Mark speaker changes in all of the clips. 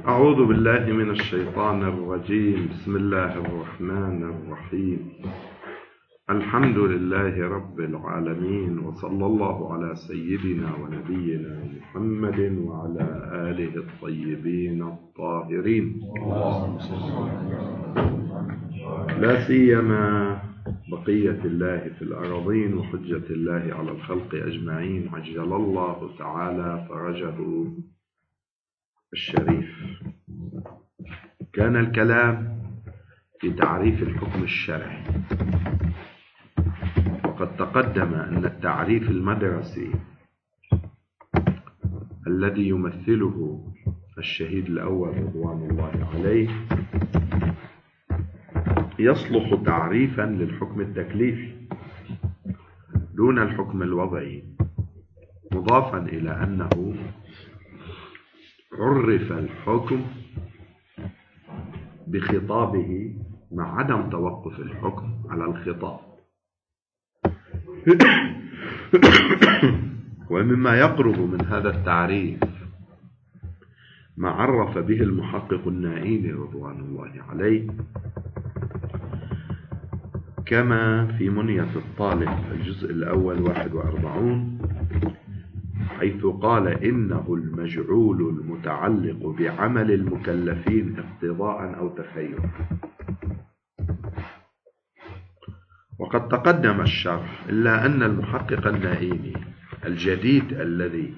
Speaker 1: أعوذ بالله من الشيطان الرجيم. بسم الله الرحمن الرحيم. الحمد لله رب العالمين، وصلى الله على سيدنا ونبينا محمد وعلى آله الطيبين الطاهرين، لا سيما بقية الله في الأراضين وحجة الله على الخلق أجمعين، عجل الله تعالى فرجه الشريف. كان الكلام في تعريف الحكم الشرعي، وقد تقدم أن التعريف المدرسي الذي يمثله الشهيد الأول رضوان الله عليه يصلح تعريفا للحكم التكليفي دون الحكم الوضعي، مضافا إلى أنه عرف الحكم بخطابه مع عدم توقف الحكم على الخطاب. ومما يقرب من هذا التعريف ما عرف به المحقق النائين رضوان الله عليه، كما في منية الطالب الجزء الأول 41، حيث قال: إنه المجعول المتعلق بعمل المكلفين اقتضاء أو تخيرا. وقد تقدم الشرح، إلا أن المحقق النائيني الجديد الذي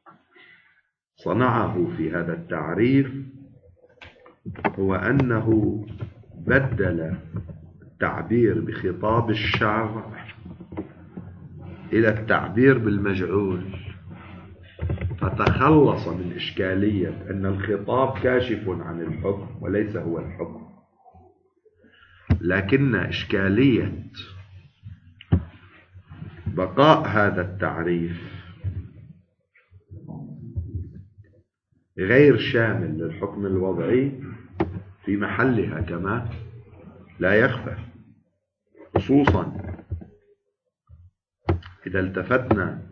Speaker 1: صنعه في هذا التعريف هو أنه بدل التعبير بخطاب الشرع إلى التعبير بالمجعول، فتخلص من إشكالية أن الخطاب كاشف عن الحكم وليس هو الحكم، لكن إشكالية بقاء هذا التعريف غير شامل للحكم الوضعي في محلها كما لا يخفى، خصوصا إذا التفتنا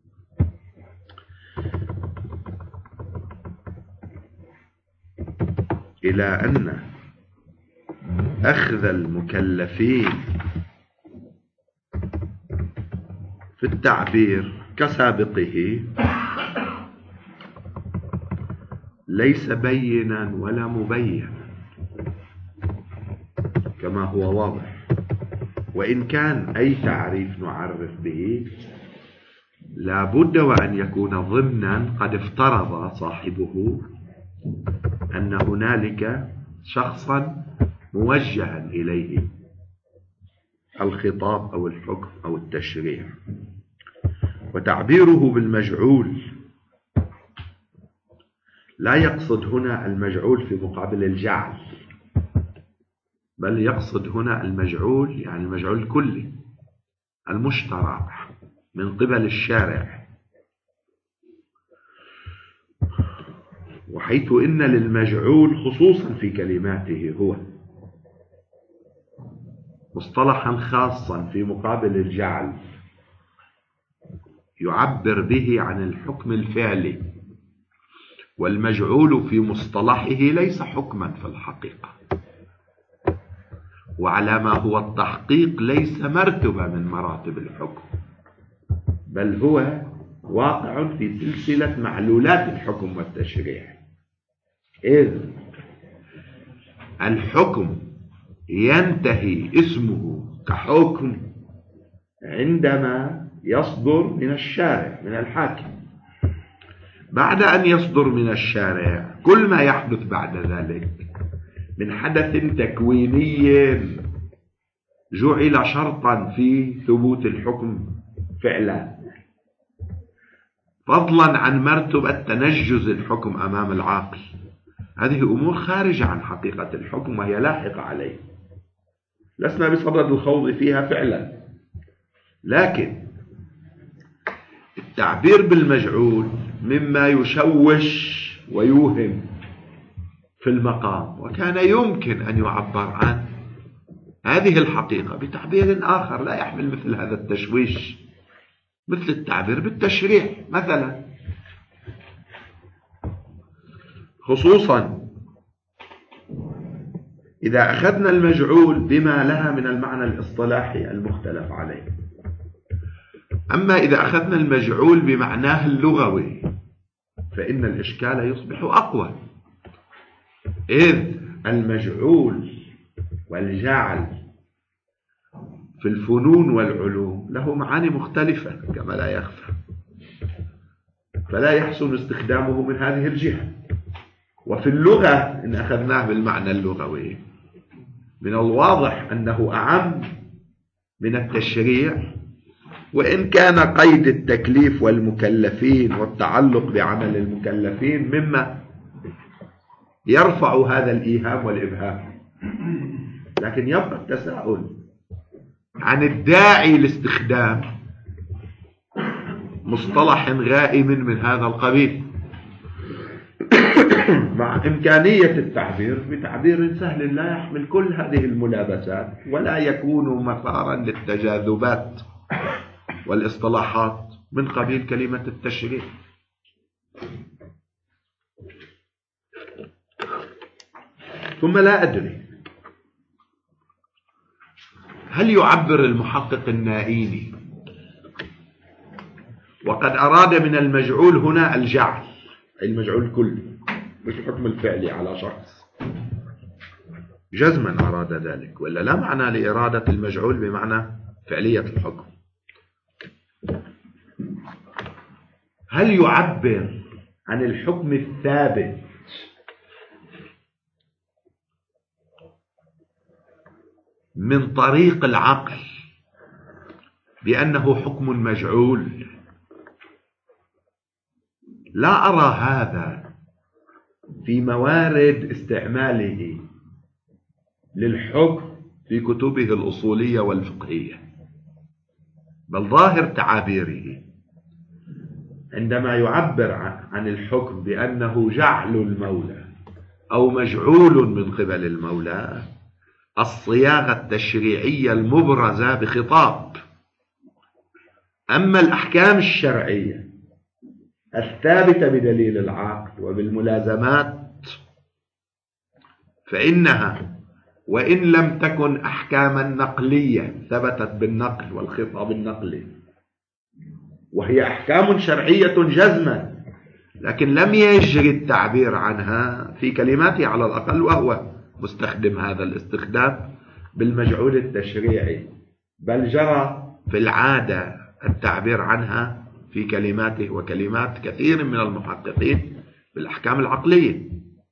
Speaker 1: إلى أن أخذ المكلفين في التعبير كسابقه ليس بينا ولا مبينا كما هو واضح، وإن كان أي تعريف نعرف به لا بد وأن يكون ضمنا قد افترض صاحبه أن هنالك شخصا موجها إليه الخطاب أو الحكم أو التشريع. وتعبيره بالمجعول لا يقصد هنا المجعول في مقابل الجعل، بل يقصد هنا المجعول يعني المجعول الكلي المشترع من قبل الشارع، وحيث إن للمجعول خصوصا في كلماته هو مصطلحا خاصا في مقابل الجعل يعبر به عن الحكم الفعلي، والمجعول في مصطلحه ليس حكما في الحقيقة، وعلى ما هو التحقيق ليس مرتبة من مراتب الحكم، بل هو واقع في سلسلة معلولات الحكم والتشريع. إذ الحكم ينتهي اسمه كحكم عندما يصدر من الشارع من الحاكم. بعد أن يصدر من الشارع كل ما يحدث بعد ذلك من حدث تكويني جعل شرطا في ثبوت الحكم فعلا، فضلا عن مرتبة تنجز الحكم أمام العاقل. هذه أمور خارجة عن حقيقة الحكم وهي لاحقة عليه، لسنا بصدد الخوض فيها فعلا، لكن التعبير بالمجعول مما يشوش ويوهم في المقام، وكان يمكن أن يعبر عن هذه الحقيقة بتعبير آخر لا يحمل مثل هذا التشويش، مثل التعبير بالتشريع مثلا، خصوصا إذا أخذنا المجعول بما لها من المعنى الاصطلاحي المختلف عليه. أما إذا أخذنا المجعول بمعناه اللغوي فإن الإشكال يصبح أقوى، إذ المجعول والجعل في الفنون والعلوم له معاني مختلفة كما لا يخفى، فلا يحسن استخدامه من هذه الجهة. وفي اللغة إن أخذناه بالمعنى اللغوي من الواضح أنه أعم من التشريع، وإن كان قيد التكليف والمكلفين والتعلق بعمل المكلفين مما يرفع هذا الإيهام والإبهام، لكن يبقى التساؤل عن الداعي لاستخدام مصطلح غائم من هذا القبيل مع إمكانية التعبير بتعبير سهل لا يحمل كل هذه الملابسات ولا يكون مثارا للتجاذبات والاصطلاحات من قبيل كلمة التشريع. ثم لا أدري هل يعبر المحقق النائيني وقد أراد من المجعول هنا الجعل، أي المجعول كله مش الحكم الفعلي على شخص، جزما أراد ذلك، ولا لا معنى لإرادة المجعول بمعنى فعلية الحكم. هل يعبر عن الحكم الثابت من طريق العقل بأنه حكم مجعول؟ لا أرى هذا في موارد استعماله للحكم في كتبه الأصولية والفقهية، بل ظاهر تعابيره عندما يعبر عن الحكم بأنه جعل المولى أو مجعول من قبل المولى الصياغة التشريعية المبرزة بخطاب. أما الأحكام الشرعية الثابتة بدليل العقل وبالملازمات فإنها وإن لم تكن أحكاما نقلية ثبتت بالنقل والخطاب النقلي، وهي أحكام شرعية جزما، لكن لم يجري التعبير عنها في كلماته على الأقل، وهو مستخدم هذا الاستخدام بالمجعول التشريعي، بل جرى في العادة التعبير عنها في كلماته وكلمات كثير من المحققين بالأحكام العقلية،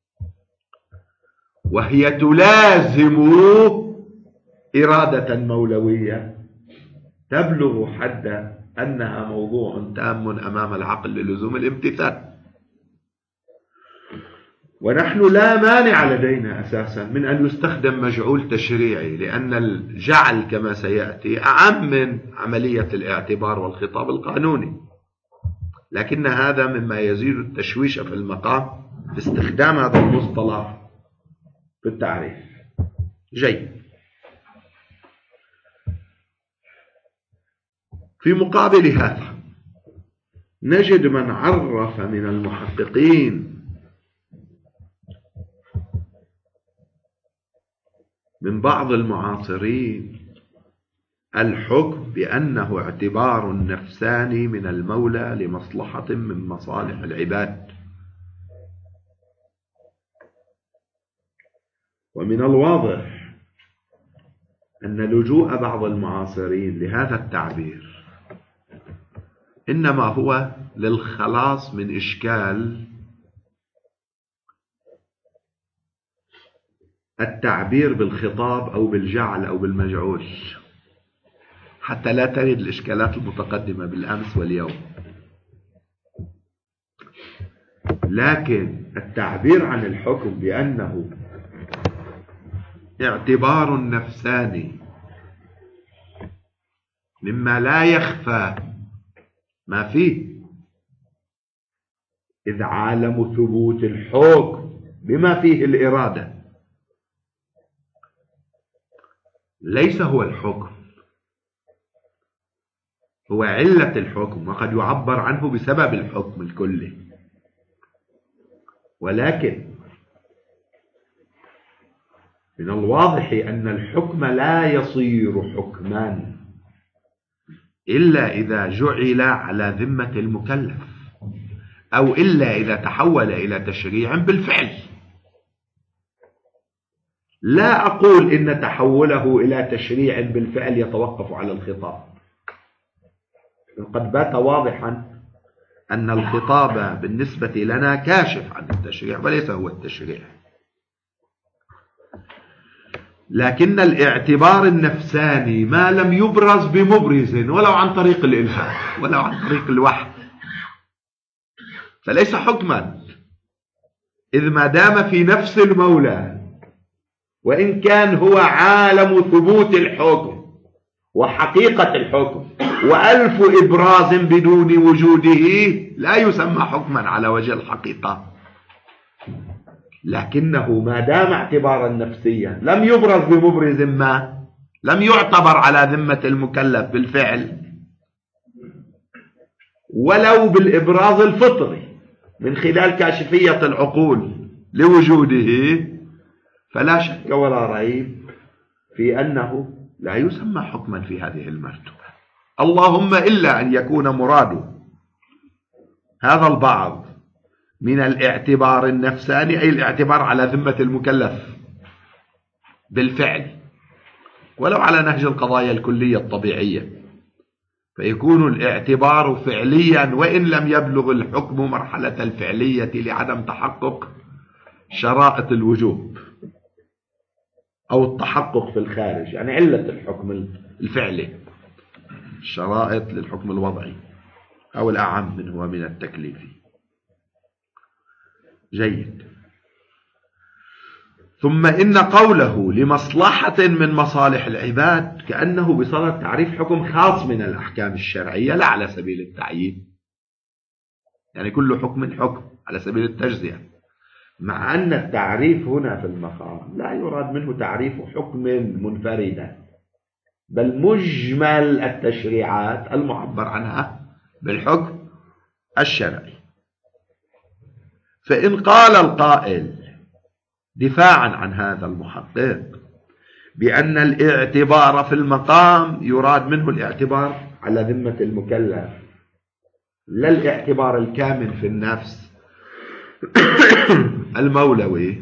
Speaker 1: وهي تلازم إرادة مولوية تبلغ حد أنها موضوع تام أمام العقل للزوم الامتثال. ونحن لا مانع لدينا أساسا من أن يستخدم مجعول تشريعي، لأن الجعل كما سيأتي أعم من عملية الاعتبار والخطاب القانوني، لكن هذا مما يزيد التشويش في المقام في استخدام هذا المصطلح في التعريف. جيد. في مقابل هذا نجد من عرف من المحققين من بعض المعاصرين الحكم بأنه اعتبار نفساني من المولى لمصلحة من مصالح العباد. ومن الواضح أن لجوء بعض المعاصرين لهذا التعبير إنما هو للخلاص من إشكال التعبير بالخطاب أو بالجعل أو بالمجعول، حتى لا ترد الإشكالات المتقدمة بالأمس واليوم. لكن التعبير عن الحكم بأنه اعتبار نفساني مما لا يخفى ما فيه، إذ عالم ثبوت الحكم بما فيه الإرادة ليس هو الحكم، هو علة الحكم، وقد يعبر عنه بسبب الحكم الكلي. ولكن من من الواضح أن الحكم لا يصير حكما إلا إذا جعل على ذمة المكلف، أو إلا إذا تحول إلى تشريع بالفعل. لا أقول إن تحوله إلى تشريع بالفعل يتوقف على الخطاب، قد بات واضحا أن الخطاب بالنسبة لنا كاشف عن التشريع وليس هو التشريع. لكن الاعتبار النفساني ما لم يبرز بمبرز ولو عن طريق الإلهام ولو عن طريق الوحي فليس حكما، إذ ما دام في نفس المولى وإن كان هو عالم ثبوت الحكم وحقيقة الحكم وألف إبراز بدون وجوده لا يسمى حكما على وجه الحقيقة. لكنه ما دام اعتبارا نفسيا لم يبرز بمبرز ما، لم يعتبر على ذمة المكلف بالفعل ولو بالإبراز الفطري من خلال كاشفية العقول لوجوده، فلا شك ولا ريب في أنه لا يسمى حكما في هذه المرتبة. اللهم إلا أن يكون مراد هذا البعض من الاعتبار النفساني أي الاعتبار على ذمة المكلف بالفعل ولو على نهج القضايا الكلية الطبيعية، فيكون الاعتبار فعليا وإن لم يبلغ الحكم مرحلة الفعلية لعدم تحقق شرائط الوجوب أو التحقق في الخارج، يعني علة الحكم الفعلي، الشرائط للحكم الوضعي أو الأعم منه ومن التكليفي. جيد. ثم إن قوله لمصلحة من مصالح العباد كأنه بصدد تعريف حكم خاص من الأحكام الشرعية لا على سبيل التعيين، يعني كل حكم حكم على سبيل التجزئة، مع أن التعريف هنا في المقام لا يراد منه تعريف حكم منفردا بل مجمل التشريعات المعبر عنها بالحكم الشرعي. فإن قال القائل دفاعا عن هذا المحقق بأن الاعتبار في المقام يراد منه الاعتبار على ذمة المكلف لا الاعتبار الكامن في النفس المولوي،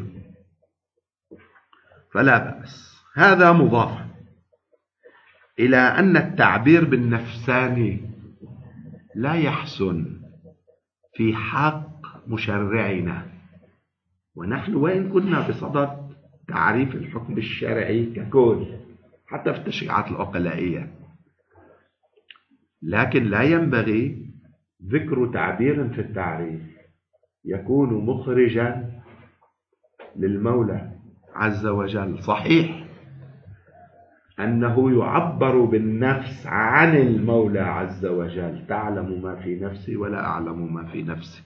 Speaker 1: فلا بأس. هذا مضاف إلى أن التعبير بالنفساني لا يحسن في حق مشرعنا، ونحن وإن كنا بصدد تعريف الحكم الشرعي ككل حتى في التشريعات العقلائية، لكن لا ينبغي ذكر تعبير في التعريف يكون مخرجا للمولى عز وجل. صحيح أنه يعبر بالنفس عن المولى عز وجل، تعلم ما في نفسي ولا أعلم ما في نفسك،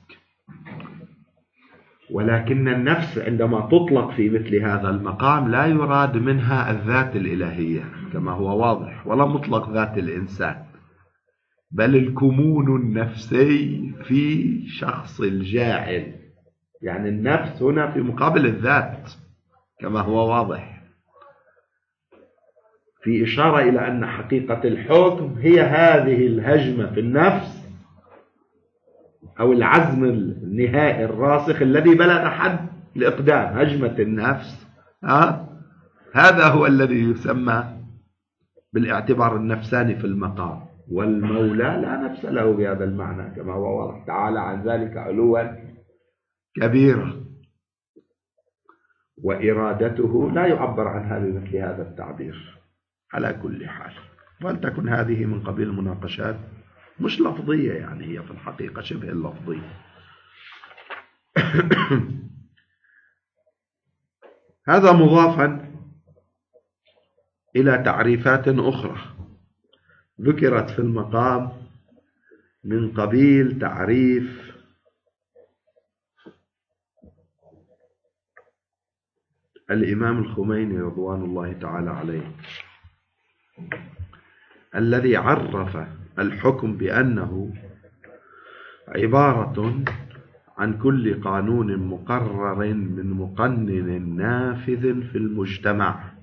Speaker 1: ولكن النفس عندما تطلق في مثل هذا المقام لا يراد منها الذات الإلهية كما هو واضح، ولا مطلق ذات الإنسان، بل الكمون النفسي في شخص الجاعل، يعني النفس هنا في مقابل الذات كما هو واضح، في إشارة إلى أن حقيقة الحكم هي هذه الهجمة في النفس أو العزم النهائي الراسخ الذي بلغ حد الإقدام، هجمة النفس. هذا هو الذي يسمى بالاعتبار النفساني في المقام، والمولى لا نفس له بهذا المعنى كما هو واضح تعالى عن ذلك علوا كبيرا، وإرادته لا يعبر عنها بمثل هذا التعبير. على كل حال، ولتكن هذه من قبيل المناقشات مش لفظية، يعني هي في الحقيقة شبه اللفظية. هذا مضافا إلى تعريفات أخرى ذكرت في المقام من قبيل تعريف الإمام الخميني رضوان الله تعالى عليه، الذي عرف الحكم بأنه عبارة عن كل قانون مقرر من مقنن نافذ في المجتمع.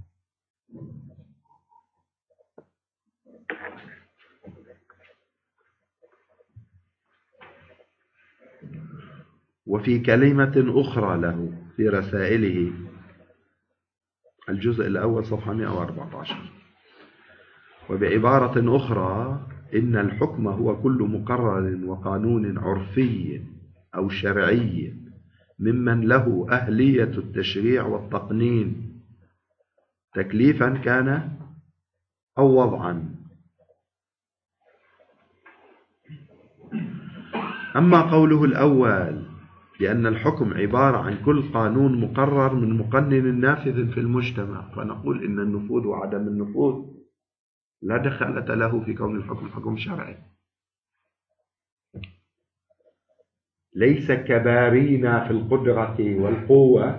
Speaker 1: وفي كلمة أخرى له في رسائله الجزء الأول صفحة 114: وبعبارة أخرى إن الحكم هو كل مقرر وقانون عرفي أو شرعي ممن له أهلية التشريع والتقنين تكليفا كان أو وضعا. أما قوله الأول بأن الحكم عبارة عن كل قانون مقرر من مقنن نافذ في المجتمع، فنقول إن النفوذ وعدم النفوذ لا دخل له في كون الحكم حكم شرعي، ليس كبارينا في القدرة والقوة،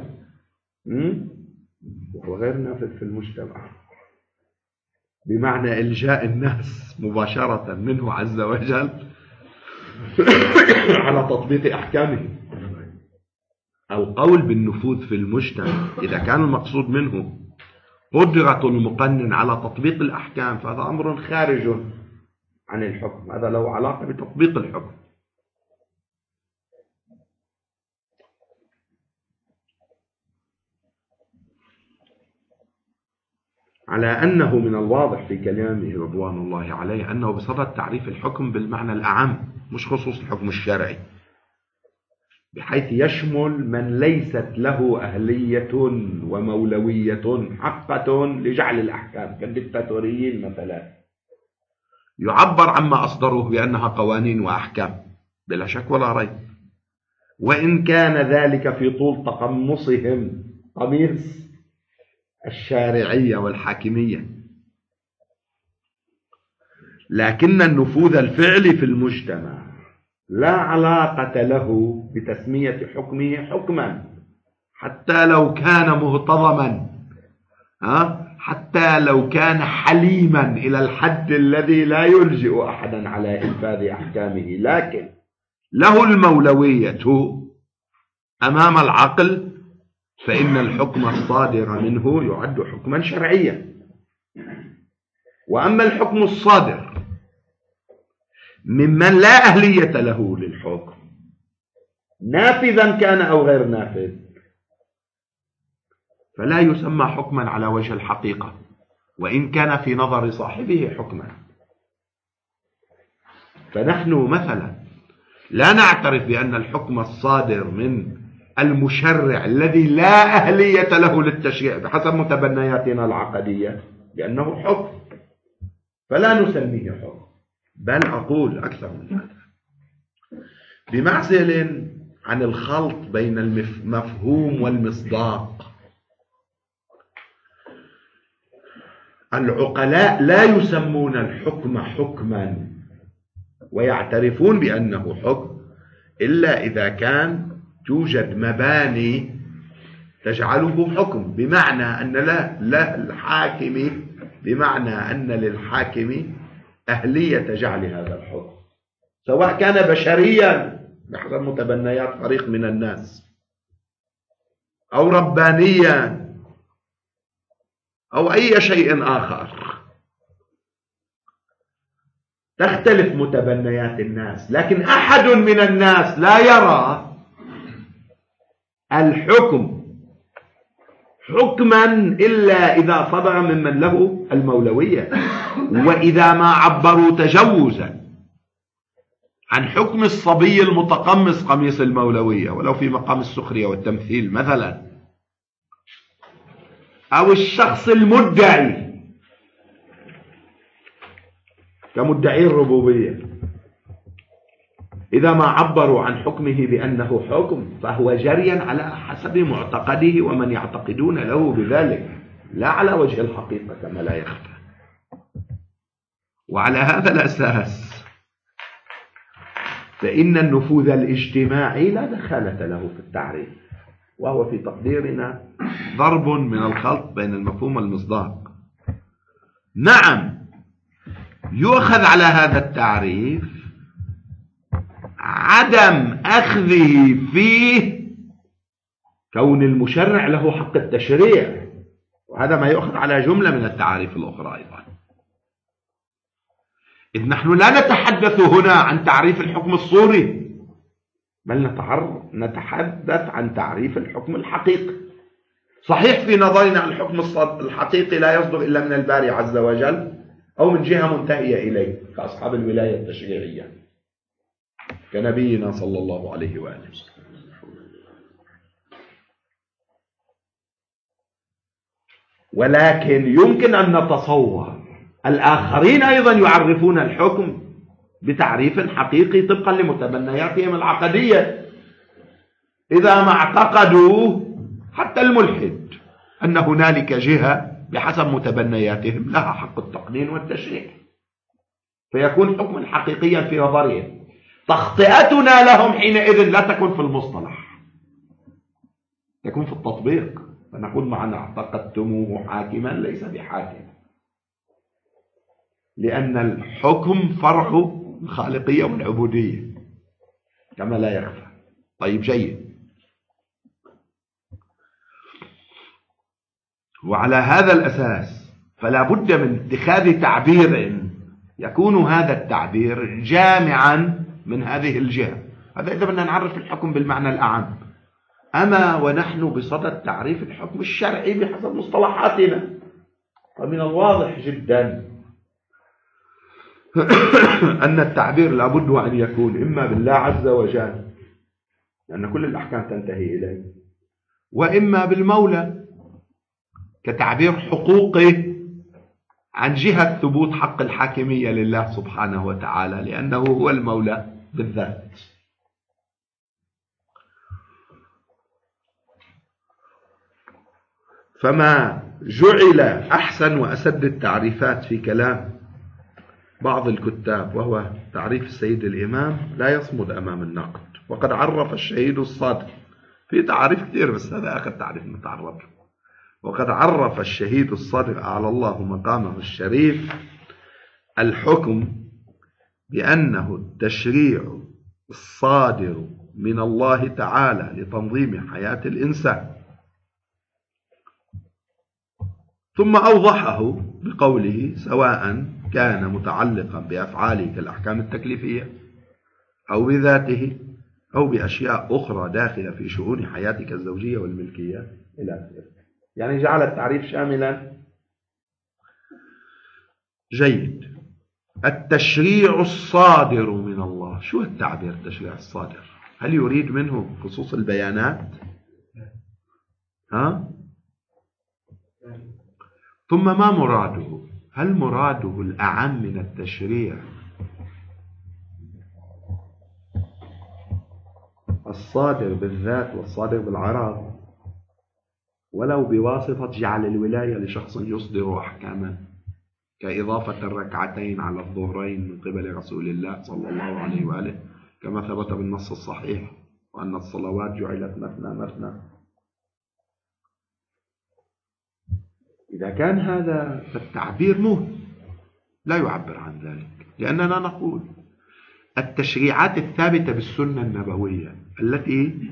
Speaker 1: وهو غير نافذ في المجتمع، بمعنى إلجاء الناس مباشرة منه عز وجل على تطبيق أحكامه. القول بالنفوذ في المجتمع إذا كان المقصود منه قدرة المقنن على تطبيق الأحكام فهذا أمر خارج عن الحكم، هذا له علاقة بتطبيق الحكم. على أنه من الواضح في كلامه رضوان الله عليه أنه بصدد تعريف الحكم بالمعنى الأعم مش خصوص الحكم الشرعي، بحيث يشمل من ليست له أهلية ومولوية حقة لجعل الأحكام كالدكتاتوريين مثلا، يعبر عما أصدروه بأنها قوانين وأحكام بلا شك ولا ريب، وإن كان ذلك في طول تقمصهم قميص الشارعية والحاكمية، لكن النفوذ الفعلي في المجتمع لا علاقة له بتسمية حكمه حكما، حتى لو كان مهتضما، حتى لو كان حليما إلى الحد الذي لا يلجئ أحدا على إنفاذ أحكامه، لكن له المولوية أمام العقل، فإن الحكم الصادر منه يعد حكما شرعيا. وأما الحكم الصادر ممن لا أهلية له للحكم نافذا كان أو غير نافذ فلا يسمى حكما على وجه الحقيقة، وإن كان في نظر صاحبه حكما. فنحن مثلا لا نعترف بأن الحكم الصادر من المشرع الذي لا أهلية له للتشريع بحسب متبنياتنا العقدية بأنه حكم، فلا نسميه حكم، بل أقول أكثر من هذا، بمعزل عن الخلط بين المفهوم والمصداق. العقلاء لا يسمون الحكم حكما ويعترفون بأنه حكم إلا إذا كان توجد مباني تجعله حكم، بمعنى أن لا الحاكم، بمعنى أن للحاكم أهلية جعل هذا الحكم، سواء كان بشريا بحسب متبنيات فريق من الناس، أو ربانيا، أو أي شيء آخر. تختلف متبنيات الناس، لكن أحد من الناس لا يرى الحكم حكما إلا إذا صدر ممن له المولوية، وإذا ما عبروا تجوزا عن حكم الصبي المتقمص قميص المولوية ولو في مقام السخرية والتمثيل مثلا، أو الشخص المدعي كمدعي الربوبية، إذا ما عبروا عن حكمه بأنه حكم فهو جريا على حسب معتقده ومن يعتقدون له بذلك، لا على وجه الحقيقة كما لا يخفى. وعلى هذا الأساس فإن النفوذ الاجتماعي لا دخالة له في التعريف، وهو في تقديرنا ضرب من الخلط بين المفهوم والمصداق. نعم، يؤخذ على هذا التعريف عدم أخذه فيه كون المشرع له حق التشريع، وهذا ما يؤخذ على جملة من التعاريف الأخرى أيضا، إذ نحن لا نتحدث هنا عن تعريف الحكم الصوري، بل نتحدث عن تعريف الحكم الحقيقي. صحيح في نظرنا الحكم الحقيقي لا يصدر إلا من الباري عز وجل أو من جهة منتهية إليه كأصحاب الولاية التشريعية كنبينا صلى الله عليه وآله وسلم. ولكن يمكن أن نتصور الآخرين أيضا يعرفون الحكم بتعريف حقيقي طبقا لمتبنياتهم العقدية، إذا ما اعتقدوا حتى الملحد أن هنالك جهة بحسب متبنياتهم لها حق التقنين والتشريع، فيكون حكما حقيقيا في نظرهم. تخطئتنا لهم حينئذ لا تكون في المصطلح، تكون في التطبيق، فنقول معنا اعتقدتموه حاكما ليس بحاكم، لأن الحكم فرع الخالقية والعبودية كما لا يخفى. طيب جيد. وعلى هذا الأساس فلا بد من اتخاذ تعبير يكون هذا التعبير جامعا من هذه الجهة. هذا إذا بدنا نعرف الحكم بالمعنى الأعم. أما ونحن بصدد تعريف الحكم الشرعي بحسب مصطلحاتنا، فمن الواضح جدا أن التعبير لابد أن يكون إما بالله عز وجل لأن كل الأحكام تنتهي إليه، وإما بالمولى كتعبير حقوقي عن جهة ثبوت حق الحاكمية لله سبحانه وتعالى لأنه هو المولى بالذات. فما جعل أحسن وأسد التعريفات في كلام بعض الكتاب وهو تعريف السيد الإمام لا يصمد أمام النقد، وقد عرف الشهيد الصادق في تعريف كثير بس هذا آخر تعريف نتعرض. وقد عرف الشهيد الصادق أعلى الله مقامه الشريف الحكم بأنه التشريع الصادر من الله تعالى لتنظيم حياة الإنسان، ثم أوضحه بقوله سواء كان متعلقا بأفعاله كالأحكام التكليفية أو بذاته أو بأشياء أخرى داخلة في شؤون حياتك الزوجية والملكية إلى آخره. يعني جعل التعريف شاملا. جيد. التشريع الصادر من الله، شو التعبير التشريع الصادر؟ هل يريد منه خصوص البيانات؟ ثم ما مراده؟ هل مراده الأعم من التشريع الصادر بالذات والصادر بالعرض ولو بواسطة جعل الولاية لشخص يصدر أحكاما كإضافة الركعتين على الظهرين من قبل رسول الله صلى الله عليه وآله كما ثبت بالنص الصحيح وأن الصلوات جعلت مثنى مثنى؟ إذا كان هذا فالتعبير لا يعبر عن ذلك، لأننا نقول التشريعات الثابتة بالسنة النبوية التي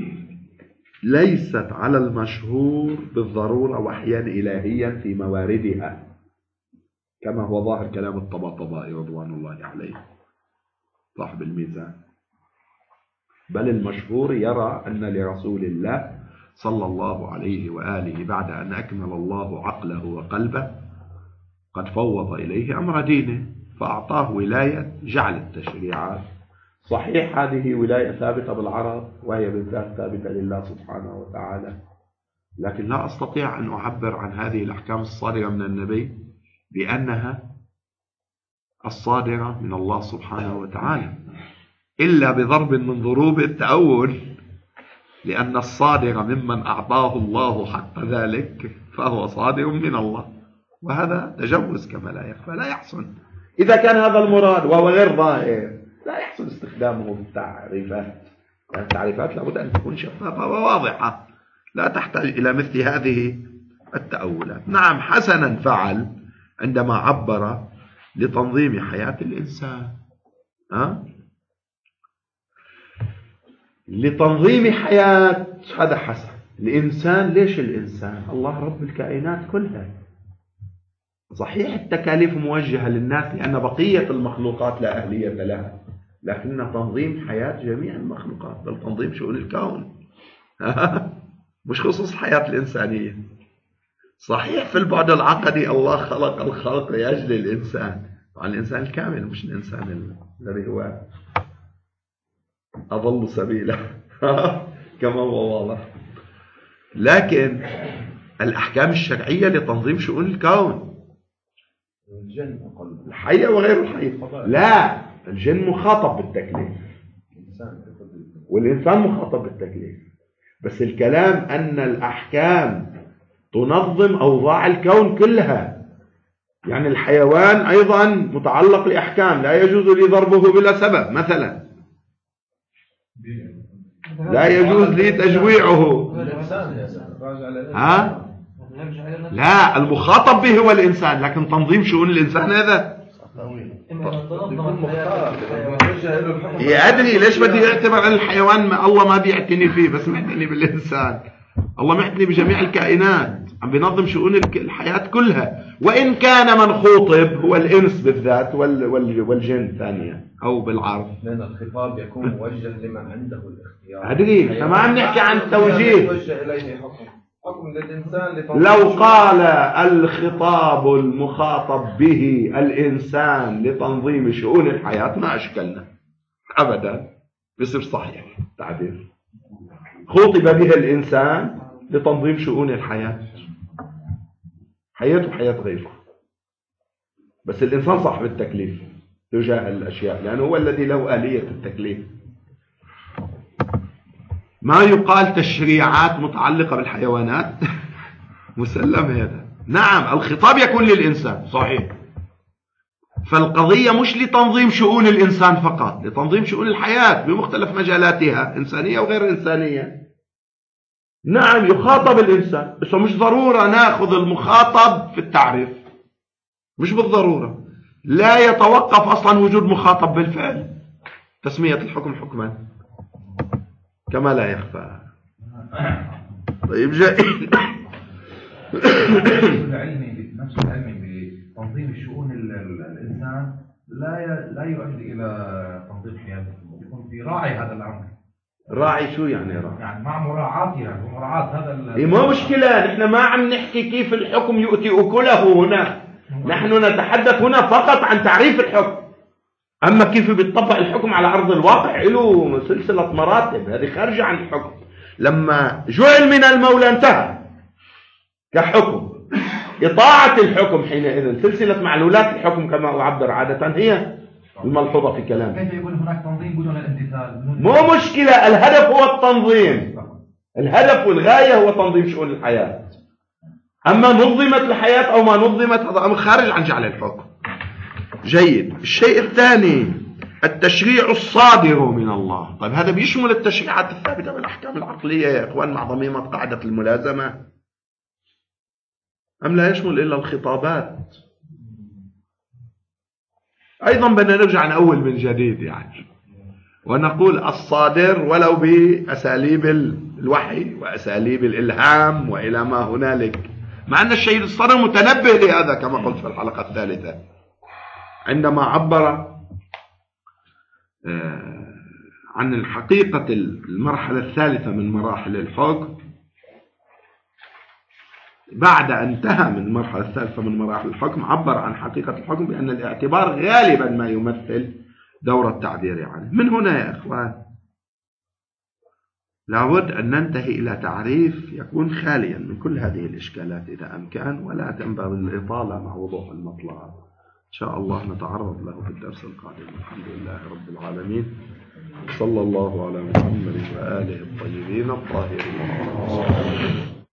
Speaker 1: ليست على المشهور بالضرورة وحيا إلهيا في مواردها كما هو ظاهر كلام الطباطبائي رضوان الله عليه صاحب الميزان، بل المشهور يرى أن لرسول الله صلى الله عليه وآله بعد أن أكمل الله عقله وقلبه قد فوض إليه أمر دينه فأعطاه ولاية جعل التشريعات. صحيح هذه ولاية ثابتة بالعرض وهي بالذات ثابتة لله سبحانه وتعالى، لكن لا أستطيع أن أعبر عن هذه الأحكام الصادرة من النبي بأنها الصادرة من الله سبحانه وتعالى إلا بضرب من ضروب التأول، لأن الصادر ممن أعطاه الله حق ذلك فهو صادر من الله، وهذا تجوز كما لا يخفى لا يحسن. إذا كان هذا المراد وهو غير ظاهر لا يحسن استخدامه بالتعريفات، يعني التعريفات لابد أن تكون شفافة وواضحة لا تحتاج إلى مثل هذه التأولات. نعم حسنا فعل عندما عبر لتنظيم حياة الإنسان، لتنظيم حياة، هذا حسن. الإنسان، ليش الإنسان؟ الله رب الكائنات كلها. صحيح التكاليف موجهة للناس لأن بقية المخلوقات لا أهلية لها، لكن تنظيم حياة جميع المخلوقات، بل تنظيم شؤون الكون مش خصوص حياة الإنسانية. صحيح في البعد العقدي الله خلق الخلق لأجل الإنسان، طبعا الإنسان الكامل مش الإنسان الذي هو أضل سبيلا كما هو واضح. لكن الأحكام الشرعية لتنظيم شؤون الكون، الحية وغير الحية. لا، الجن مخاطب بالتكليف والإنسان مخاطب بالتكليف، بس الكلام أن الأحكام تنظم أوضاع الكون كلها. يعني الحيوان أيضا متعلق لأحكام، لا يجوز لي ضربه بلا سبب مثلا، لا يجوز لي تجويعه. ها؟ لا، المخاطب به هو الإنسان، لكن تنظيم شؤون الإنسان هذا أدري ليش بدي يعتبر الحيوان ما الله ما بيعتني فيه، بس معتني بالإنسان. الله معتني بجميع الكائنات، عم بينظم شؤون الحياة كلها، وإن كان من خوطب هو الإنس بالذات والجن ثانيا أو بالعرض،
Speaker 2: لأن الخطاب يكون موجه لمن عنده الاختيار.
Speaker 1: أدري احنا ما عم نحكي عن توجيه.
Speaker 2: حكم للإنسان
Speaker 1: لو قال الخطاب المخاطب به الإنسان لتنظيم شؤون الحياة ما أشكلنا أبدا، بيصير صحيح تعبير. خطب به الإنسان لتنظيم شؤون الحياة، حياته حياة غيره، بس الإنسان صاحب التكليف تجاه الأشياء لأنه هو الذي له آلية التكليف. ما يقال تشريعات متعلقة بالحيوانات مسلم هذا. نعم الخطاب يكون للإنسان صحيح، فالقضية مش لتنظيم شؤون الإنسان فقط، لتنظيم شؤون الحياة بمختلف مجالاتها، إنسانية وغير إنسانية. نعم يخاطب الإنسان، بس مش ضرورة ناخذ المخاطب في التعريف، مش بالضرورة. لا يتوقف أصلا وجود مخاطب بالفعل تسمية الحكم حكما كما لا يخفى. طيب جيد.
Speaker 3: نفس العلم بتنظيم الشؤون الإنسان لا يؤدي إلى تنظيم حياته، يكون في راعي هذا الأمر.
Speaker 1: راعي شو يعني راعي؟
Speaker 3: يعني مع مراعاتها ومراعاة هذا
Speaker 1: إيه ما مشكلة، نحن ما عم نحكي كيف الحكم يؤتي أكله هنا، نحن نتحدث هنا فقط عن تعريف الحكم. أما كيف بيطبق الحكم على أرض الواقع له سلسلة مراتب، هذه خارجة عن الحكم. لما جعل من المولى انتهى كحكم، إطاعة الحكم حينئذ سلسلة معلولات الحكم كما أعبر عادة هي الملحوظة في كلامي.
Speaker 3: كيف يكون هناك تنظيم بدون الامتثال؟
Speaker 1: مو مشكلة، الهدف هو التنظيم، الهدف والغاية هو تنظيم شؤون الحياة. أما نظمت الحياة أو ما نظمت هذا أمر خارج عن جعل الحكم. جيد. الشيء الثاني التشريع الصادر من الله. طيب هذا بيشمل التشريعات الثابتة بالأحكام العقلية يا إخوان مع ضميمة قاعدة الملازمة، أم لا يشمل إلا الخطابات؟ أيضا بدنا نرجع نأول من جديد يعني، ونقول الصادر ولو بأساليب الوحي وأساليب الإلهام وإلى ما هنالك، مع أن الشيء الصادر متنبه لهذا كما قلت في الحلقة الثالثة عندما عبر عن الحقيقة المرحلة الثالثة من مراحل الحكم بعد أن انتهى من المرحلة الثالثة من مراحل الحكم، عبر عن حقيقة الحكم بأن الاعتبار غالبا ما يمثل دور التعبير. يعني من هنا يا إخوان لابد أن ننتهي إلى تعريف يكون خاليا من كل هذه الإشكالات إذا أمكن، ولا تنبغي الإطالة مع وضوح المطلب. إن شاء الله نتعرض له في الدرس القادم. الحمد لله رب العالمين، صلى الله على محمد وآله الطيبين الطاهرين.